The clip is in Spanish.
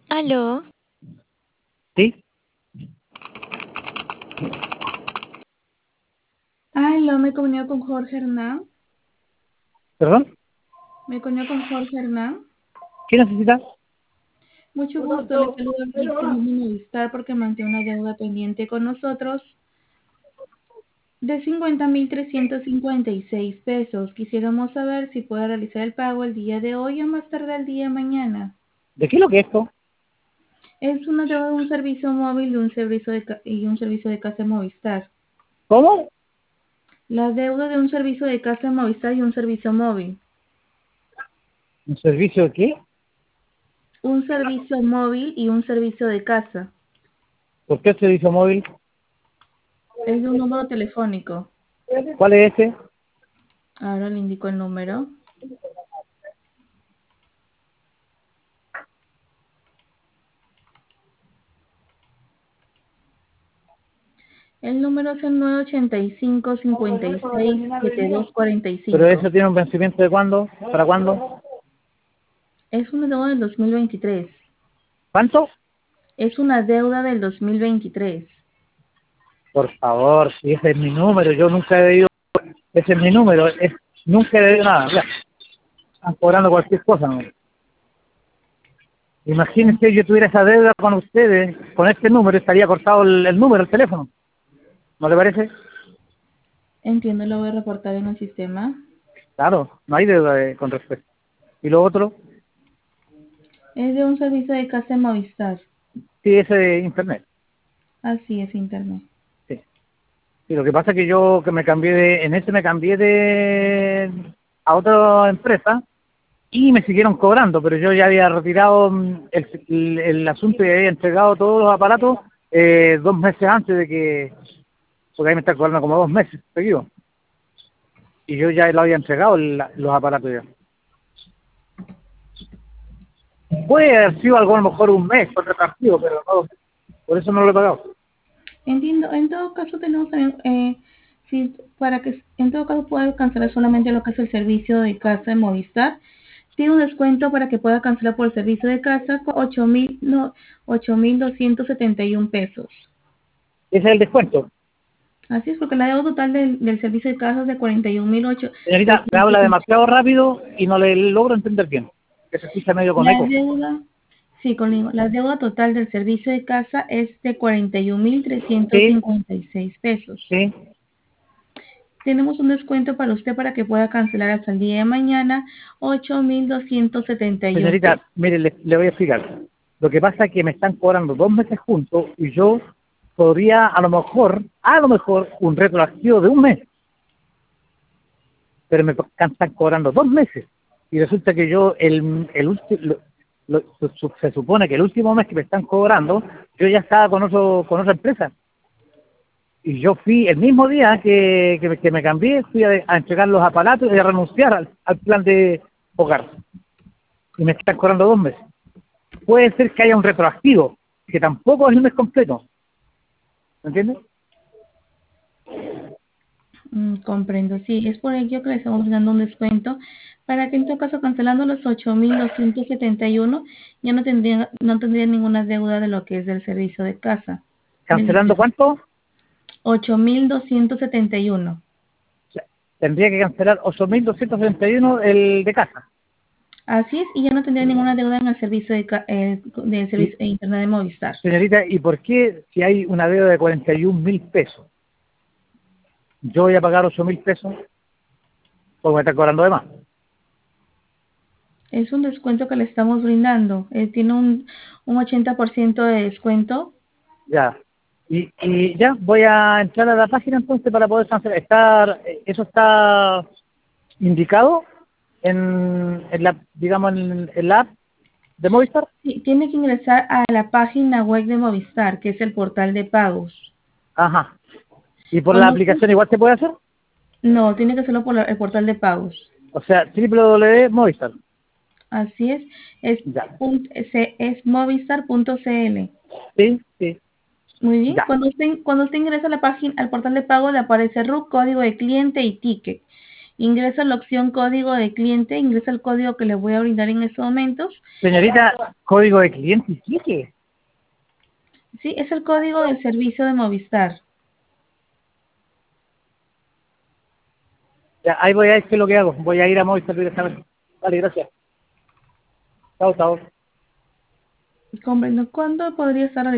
Aló, ¿Sí? Aló, me comunico con Jorge Hernán. ¿Perdón? Me comunico con Jorge Hernán. ¿Qué necesitas? Mucho gusto, le saludo al sistema de Movistar porque mantiene una deuda pendiente con nosotros de 50.356 pesos. Quisiéramos saber si puede realizar el pago el día de hoy o más tarde el día de mañana. ¿De qué es lo que es esto? Es una deuda de un servicio móvil y un servicio de casa Movistar. ¿Cómo? La deuda de un servicio de casa Movistar y un servicio móvil. ¿Un servicio de qué? Un servicio móvil y un servicio de casa. ¿Por qué el servicio móvil? Es de un número telefónico. ¿Cuál es ese? Ahora le indico el número. El número es el 985-56-7245. ¿Pero eso tiene un vencimiento de cuándo? ¿Para cuándo? Es una deuda del 2023. ¿Cuánto? Es una deuda del 2023. Por favor, si ese es mi número, yo nunca he debido, ese es mi número, nunca he debido nada, ya. Están cobrando cualquier cosa, ¿no? Imagínense yo tuviera esa deuda con ustedes, con este número, estaría cortado el número, el teléfono. ¿No le parece? Entiendo, lo voy a reportar en el sistema. Claro, no hay deuda con respecto. ¿Y lo otro? Es de un servicio de casa de Movistar. Sí, ese de internet. Así es, internet. Sí. Y lo que pasa es que yo que me cambié en ese me cambié a otra empresa y me siguieron cobrando, pero yo ya había retirado el asunto y había entregado todos los aparatos 2 meses antes de que, porque ahí me están cobrando como 2 meses seguidos, y yo ya lo había entregado los aparatos ya. Puede haber sido algo a lo mejor un mes por repartido, pero no, por eso no lo he pagado. Entiendo. En todo caso, tenemos también, si, para que en todo caso pueda cancelar solamente lo que es el servicio de casa de Movistar. Tiene un descuento para que pueda cancelar por el servicio de casa con 8.000, no, 8.271 pesos. Ese es el descuento. Así es, porque la deuda total del servicio de casa es de Señorita, me habla 41.800. demasiado rápido y no le logro entender bien, que se escucha medio con La eco. deuda, sí, conmigo, la deuda total del servicio de casa es de cuarenta y mil trescientos Sí, cincuenta y seis pesos. sí. Tenemos un descuento para usted para que pueda cancelar hasta el día de mañana 8.271 Señorita, pesos. mire, le voy a explicar. Lo que pasa es que me están cobrando 2 meses juntos y yo podría, a lo mejor, un retroactivo de un mes, pero me están cobrando 2 meses. Y resulta que yo, se supone que el último mes que me están cobrando, yo ya estaba con otra empresa. Y yo fui, el mismo día que me cambié, fui a entregar los aparatos y a renunciar al plan de hogar. Y me están cobrando 2 meses. Puede ser que haya un retroactivo, que tampoco es un mes completo. ¿Me entiendes? Comprendo, sí, es por ello que le estamos dando un descuento para que en todo caso cancelando los 8.271 ya no tendría ninguna deuda de lo que es del servicio de casa, del ¿Cancelando internet. cuánto? O 8.271. sea, tendría que cancelar 8.231 el de casa. Así es, y ya no tendría ninguna deuda en el servicio del Y, servicio de internet de Movistar. señorita, ¿y por qué si hay una deuda de 41.000 pesos, yo voy a pagar 8.000 pesos porque me están cobrando de más? Es un descuento que le estamos brindando. Tiene un 80% de descuento. Ya. Y ya, voy a entrar a la página entonces para poder cancelar. ¿Eso está indicado en la, digamos, en la app de Movistar? Sí, tiene que ingresar a la página web de Movistar, que es el portal de pagos. Ajá. ¿Y por la Cuando usted- aplicación igual se puede hacer? no, tiene que hacerlo por el portal de pagos. O sea, www.movistar. Así es, Ya. es movistar.cl. Sí, sí. Muy bien. Ya. Cuando usted ingresa a la página, al portal de pago, le aparece RUC, código de cliente y ticket. Ingresa la opción código de cliente, ingresa el código que le voy a brindar en estos momentos. Señorita, código de cliente, ¿sí qué? Sí, es el código del servicio de Movistar. Ya, ahí voy a ver qué es lo que hago. Voy a ir a Movistar directamente. Vale, gracias. Chao, chao. Comprendo. ¿Cuándo podría estar